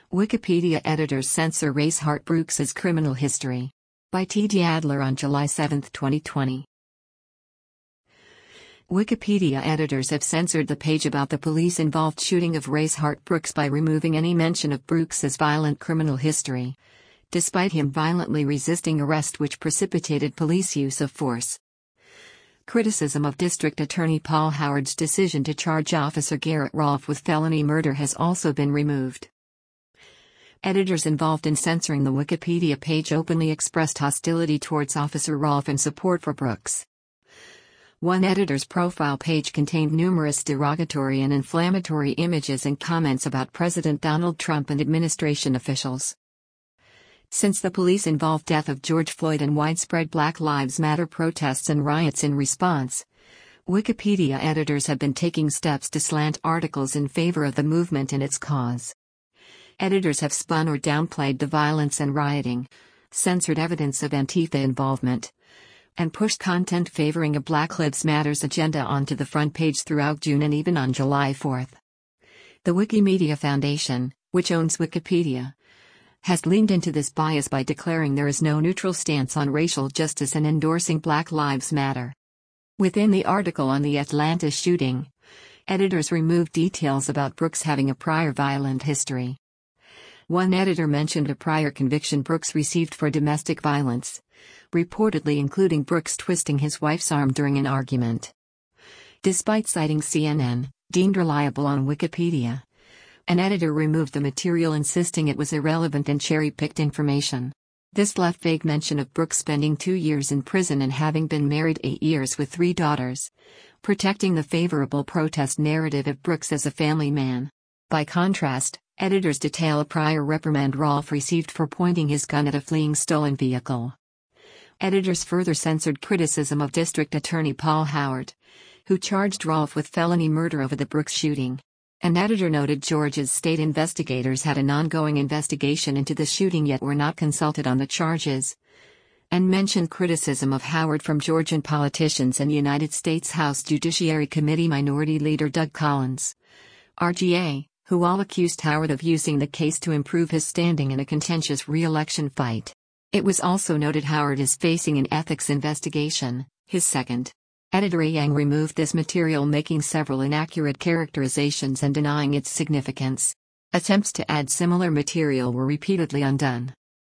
Wikipedia editors censor Reinhard Brooks's criminal history. By T. D. Adler on July 7, 2020. Wikipedia editors have censored the page about the police-involved shooting of Reinhard Brooks by removing any mention of Brooks's violent criminal history, despite him violently resisting arrest which precipitated police use of force. Criticism of District Attorney Paul Howard's decision to charge Officer Garrett Rolfe with felony murder has also been removed. Editors involved in censoring the Wikipedia page openly expressed hostility towards Officer Rolfe and support for Brooks. One editor's profile page contained numerous derogatory and inflammatory images and comments about President Donald Trump and administration officials. Since the police-involved death of George Floyd and widespread Black Lives Matter protests and riots in response, Wikipedia editors have been taking steps to slant articles in favor of the movement and its cause. Editors have spun or downplayed the violence and rioting, censored evidence of Antifa involvement, and pushed content favoring a Black Lives Matter agenda onto the front page throughout June and even on July 4. The Wikimedia Foundation, which owns Wikipedia, has leaned into this bias by declaring there is no neutral stance on racial justice and endorsing Black Lives Matter. Within the article on the Atlanta shooting, editors removed details about Brooks having a prior violent history. One editor mentioned a prior conviction Brooks received for domestic violence, reportedly including Brooks twisting his wife's arm during an argument. Despite citing CNN, deemed reliable on Wikipedia, an editor removed the material insisting it was irrelevant and cherry-picked information. This left vague mention of Brooks spending 2 years in prison and having been married 8 years with 3 daughters, protecting the favorable protest narrative of Brooks as a family man. By contrast, editors detail a prior reprimand Rolfe received for pointing his gun at a fleeing stolen vehicle. Editors further censored criticism of District Attorney Paul Howard, who charged Rolfe with felony murder over the Brooks shooting. An editor noted Georgia's state investigators had an ongoing investigation into the shooting yet were not consulted on the charges, and mentioned criticism of Howard from Georgian politicians and United States House Judiciary Committee Minority Leader Doug Collins, RGA, who all accused Howard of using the case to improve his standing in a contentious re-election fight. It was also noted Howard is facing an ethics investigation, his second. Editor Yang removed this material, making several inaccurate characterizations and denying its significance. Attempts to add similar material were repeatedly undone.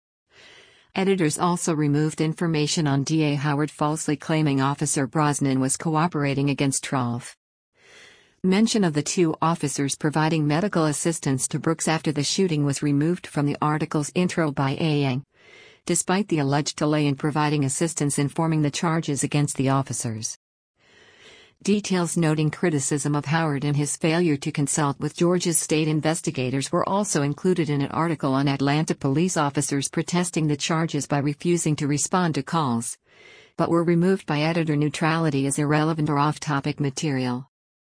Editors also removed information on DA Howard falsely claiming Officer Brosnan was cooperating against Rolfe. Mention of the 2 officers providing medical assistance to Brooks after the shooting was removed from the article's intro by Yang, despite the alleged delay in providing assistance informing the charges against the officers. Details noting criticism of Howard and his failure to consult with Georgia's state investigators were also included in an article on Atlanta police officers protesting the charges by refusing to respond to calls, but were removed by editor neutrality as irrelevant or off-topic material.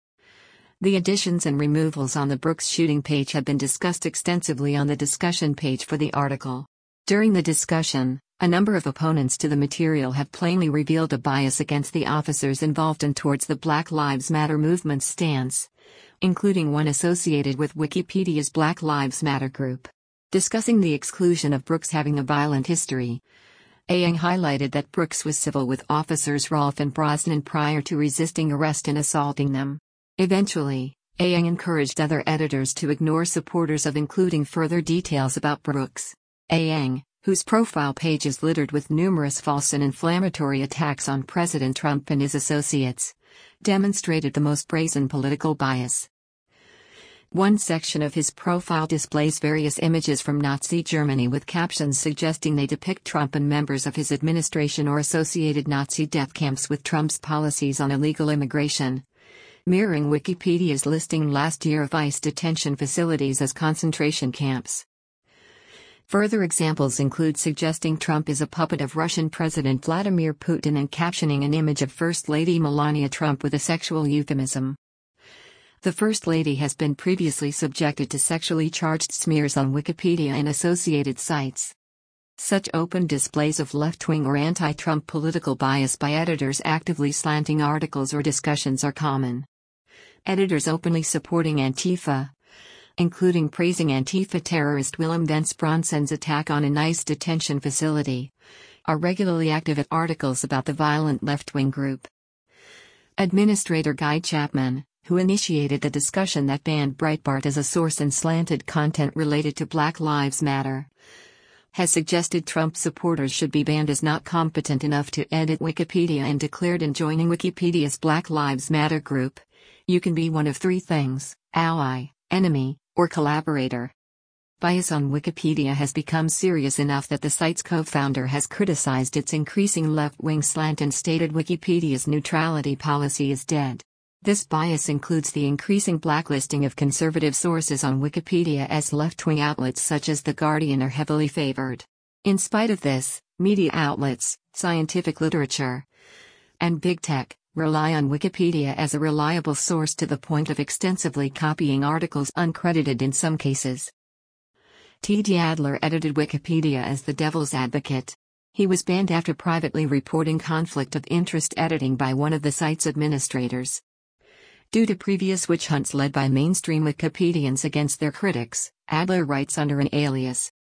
The additions and removals on the Brooks shooting page have been discussed extensively on the discussion page for the article. During the discussion, a number of opponents to the material have plainly revealed a bias against the officers involved and towards the Black Lives Matter movement's stance, including one associated with Wikipedia's Black Lives Matter group. Discussing the exclusion of Brooks having a violent history, Yang highlighted that Brooks was civil with officers Rolfe and Brosnan prior to resisting arrest and assaulting them. Eventually, Yang encouraged other editors to ignore supporters of including further details about Brooks. Yang, whose profile page is littered with numerous false and inflammatory attacks on President Trump and his associates, demonstrated the most brazen political bias. One section of his profile displays various images from Nazi Germany with captions suggesting they depict Trump and members of his administration or associated Nazi death camps with Trump's policies on illegal immigration, mirroring Wikipedia's listing last year of ICE detention facilities as concentration camps. Further examples include suggesting Trump is a puppet of Russian President Vladimir Putin and captioning an image of First Lady Melania Trump with a sexual euphemism. The First Lady has been previously subjected to sexually charged smears on Wikipedia and associated sites. Such open displays of left-wing or anti-Trump political bias by editors actively slanting articles or discussions are common. Editors openly supporting Antifa, including praising Antifa terrorist Willem Vance Bronson's attack on an ICE detention facility, are regularly active at articles about the violent left-wing group. Administrator Guy Chapman, who initiated the discussion that banned Breitbart as a source and slanted content related to Black Lives Matter, has suggested Trump supporters should be banned as not competent enough to edit Wikipedia and declared in joining Wikipedia's Black Lives Matter group, you can be one of three things: ally, enemy, or collaborator. Bias on Wikipedia has become serious enough that the site's co-founder has criticized its increasing left-wing slant and stated Wikipedia's neutrality policy is dead. This bias includes the increasing blacklisting of conservative sources on Wikipedia, as left-wing outlets such as The Guardian are heavily favored. In spite of this, media outlets, scientific literature, and big tech rely on Wikipedia as a reliable source to the point of extensively copying articles uncredited in some cases. T.J. Adler edited Wikipedia as the devil's advocate. He was banned after privately reporting conflict of interest editing by one of the site's administrators. Due to previous witch hunts led by mainstream Wikipedians against their critics, Adler writes under an alias.